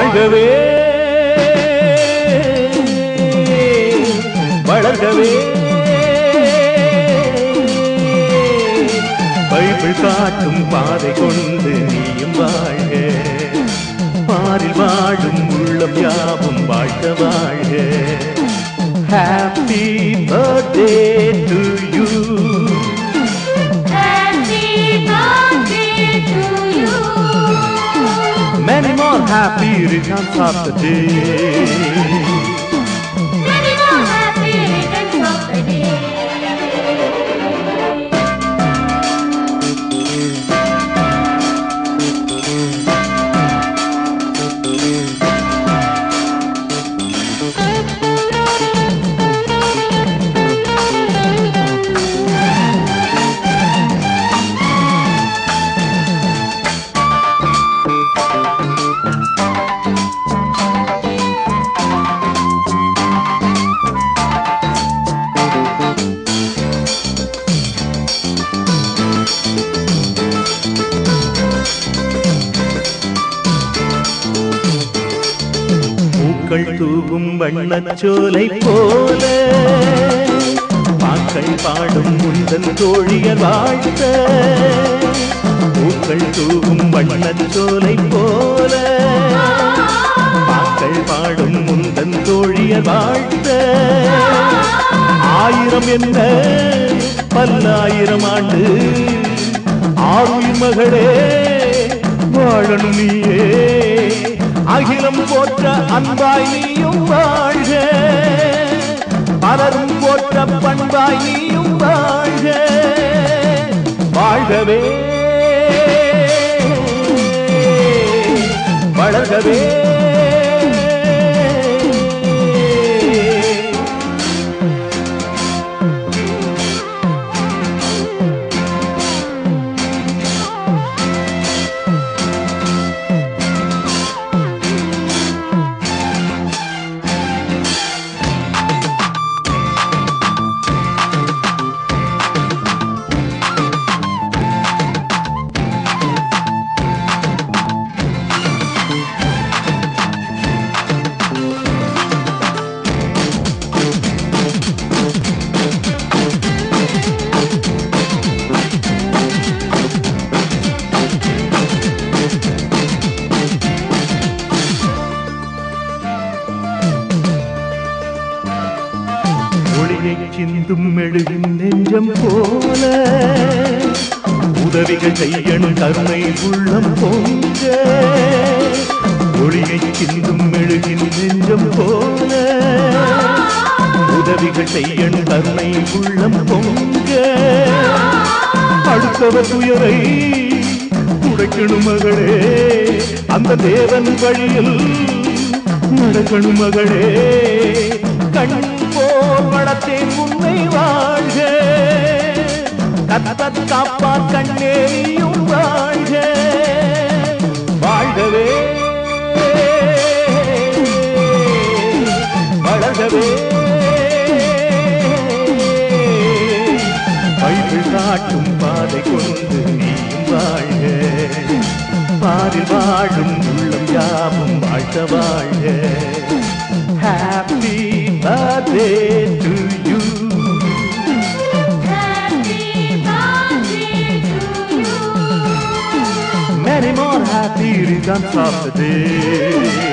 வாழ்கவே வளர்கவே பைபிள் காட்டும் பாதை கொண்டு நீயும் வாழ்க பாரில் வாழும் உள்ளம் யாவும் வாழ்க வாழ்க Happy birthday to you Happy birthday to you Many more happy returns of the day Many more happy returns of the day பூக்கள் தூவும் வண்ணச்சோலை போல பாக்கள் பாடும் முந்தன் தோழியர் வாழ்த்த பூக்கள் தூவும் வண்ணச்சோலை போல பாக்கள் பாடும் முந்தன் தோழியர் வாழ்த்த ஆயிரம் என்ன பல்லாயிரம் ஆண்டு ஆறுயிர் மகளே வாழணும் நீயே அகிலம் போற்ற அன்பாய் நீயும் வாழ்க பலரும் போற்ற பண்பாய் நீயும் வாழ்க வாழ்கவே வளர்கவே சிந்தும் மெழுகின் நெஞ்சம் போல உதவிகள் செய்யணும் கருணை உள்ளம் பொங்க ஒளியை சிந்தும் மெழுகின் நெஞ்சம் போல உதவிகள் செய்யணும் கருணை உள்ளம் பொங்க அடுத்தவர் துயரை துடைக்கணும் மகளே அந்த தேவன் வழியில் நடக்கணும் மகளே கண் வளத்தேன் உன்னை வாழ்க கத்தத் காப்பான் கண்ணேயும் வாழ்க வாழ்கவே வளர்கவே பைபிள் காட்டும் பாதை கொண்டு நீயும் வாழ்க பாரில் வாழும் உள்ளம் யாவும் வாழ்க வாழ்க Happy birthday to you Happy birthday to you Many more happy returns of the day